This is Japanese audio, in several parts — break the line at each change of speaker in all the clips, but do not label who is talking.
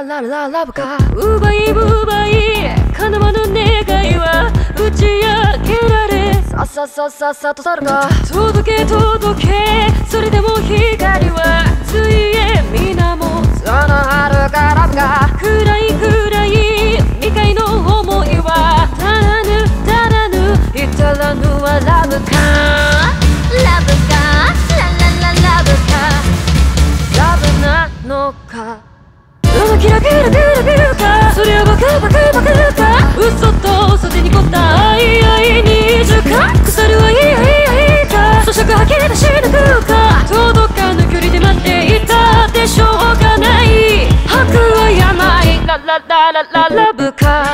ララララブか奪い奪い叶わぬ願いは打ち明けられさっさっさっさっさと去るか届け届けそれでも光はついえ皆もその遥かラブか暗い暗い未開の想いは足らぬ足らぬ至らぬはラブかラブかララララブかラブなのかキラキラキラキラかそれはバカバカバカか嘘と嘘で濁った愛愛に十か腐るはいいやいいやいいか咀嚼吐き出し抜くか届かぬ距離で待っていたってしょうがない吐くはやないララララララブか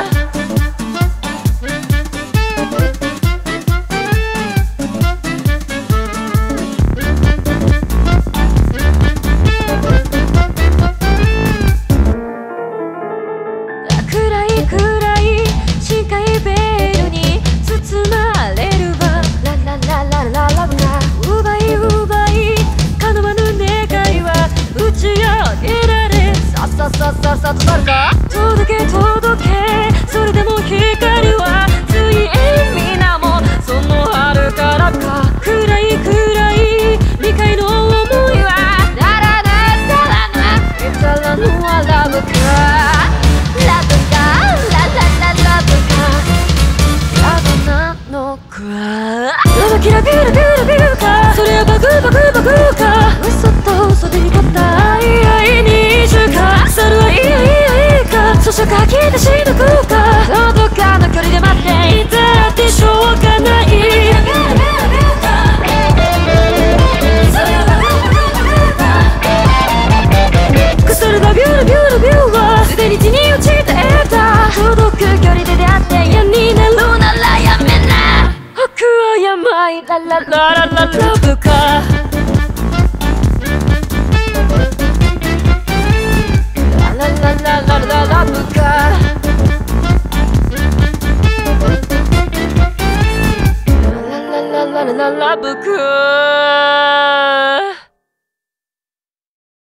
さっさっさと去るか届け届けそれでも光はついえ皆もその遥かラブか暗い暗い未開の想いはだらだらな至らぬはラブかラブかララララブかラブなのかラブキラキラキラキラかそれはバクバクバクか嘘と嘘で濁った愛愛に十か腐るはいいやいいやいいか咀嚼吐き出し抜くか届かぬ距離で待っていたってしょうがない腐るだビューラビューラビューはすでに地に落ちたエータ届く距離で出会って嫌になるならやめな吐くはやまいララララララブかララララララブかラララララララブか